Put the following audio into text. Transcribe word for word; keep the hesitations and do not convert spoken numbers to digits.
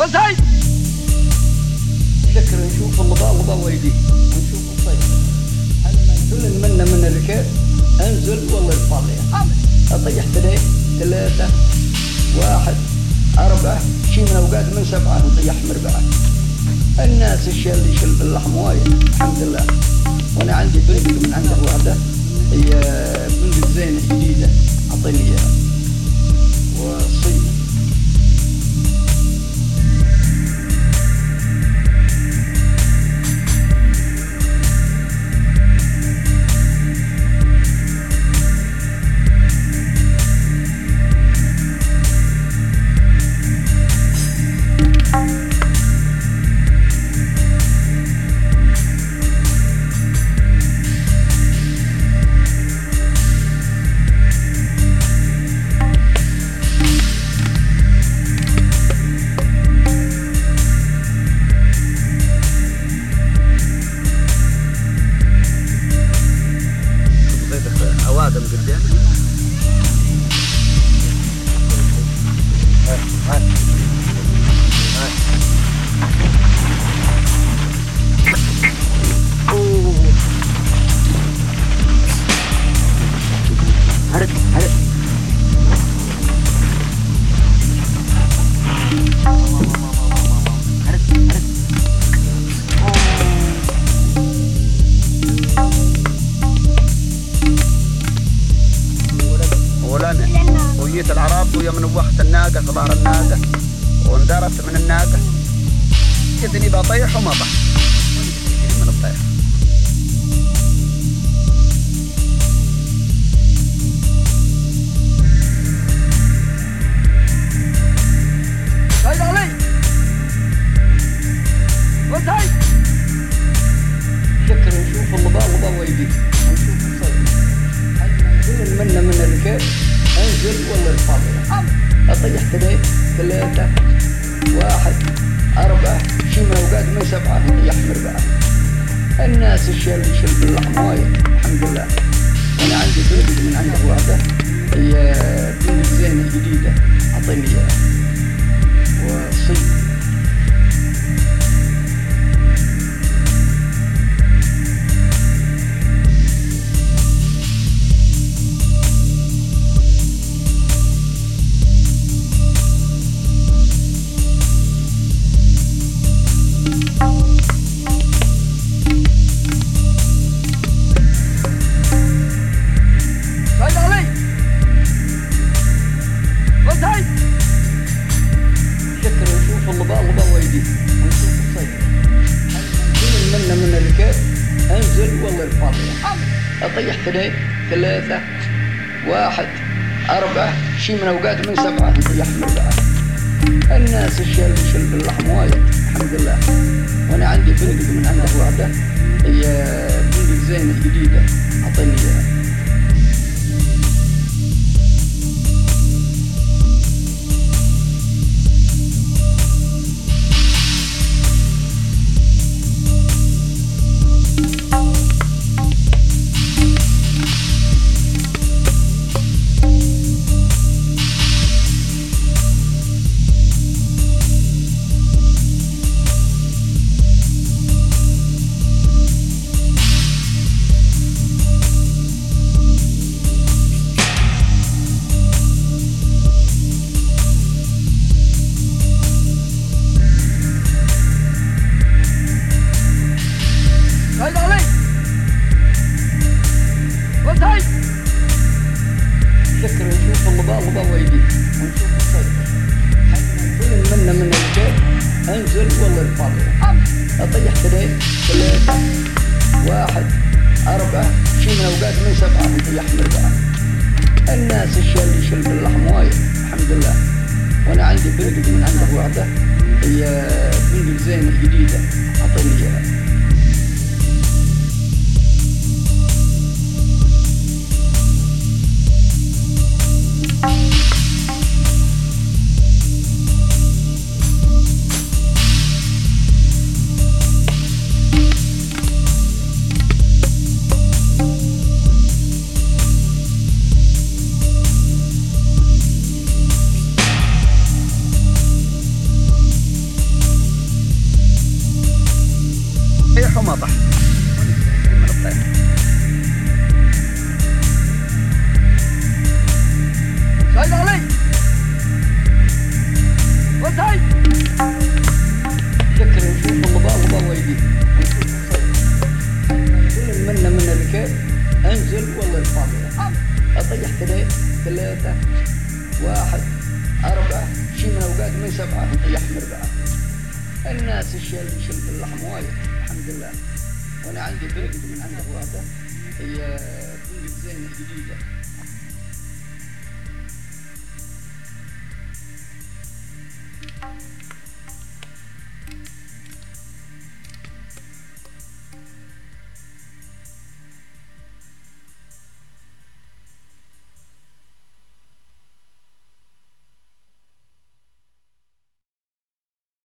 وسعيد شكر نشوف اللبا اللبا ويدي ونشوف الصيد. لما ينزل منا من الركاب انزل والله يطلع اطيح اثنين ثلاثة واحد أربعة شي من أوقات من سبعة نطيح مربعة. الناس الشيء اللي يشل اللحم وايد الحمد لله. وأنا عندي بندق من عنده واحدة هي بندق زينة جديدة أعطيني إياها وصيد. اوادم قدامي هاي هاي هاي اوه هرد هرد وجيت العرب ويا من وقت الناقة صبار الناقة واندرت من الناقة كذني بطيح وما طح من الطيح. سعيد علي وسعيد شكر نشوف اللبا اللبا ويدي ونشوف الصيد. لما ينزل منا من الركاب انزل والله يطلع اطيح اثنين ثلاثة واحد أربعة شي من أوقات من سبعة نطيح مربعة. الناس الشيء اللي يشل باللحم وايد الحمد لله. وأنا عندي بندق من عنده واحدة هي بندق زينة جديدة أعطيني إياها وصيد. اللبا اللبا ويدي ونشوف الصيد. لما ينزل منا من الركاب انزل والله يطلع اطيح اثنين ثلاثة واحد أربعة شي من أوقات من سبعة نطيح مربعة. الناس الشيء اللي يشل باللحم وايد الحمد لله. وأنا عندي بندق من عنده واحدة هي بندق زينة جديدة أعطيني إياها. شكر نشوف اللبا اللبا ويدي ونشوف الصيد. لما ينزل منا من الركاب انزل والله يطلع اطيح اثنين ثلاثة واحد أربعة شي من أوقات من سبعة نطيح مربعة. الناس الشيء اللي يشل باللحم وايد الحمد لله. وأنا عندي بندق من عنده واحدة هي بندق زينة جديدة أعطيني إياها. والله الفاضية. أطيح اثنين ثلاثة واحد أربعة شي من أوقات من سبعة نطيح من أربعة. الناس الشيء اللي يشيل اللحم وايد الحمد لله. وأنا عندي بنت من عند أخواتها هي بنت زينة جديدة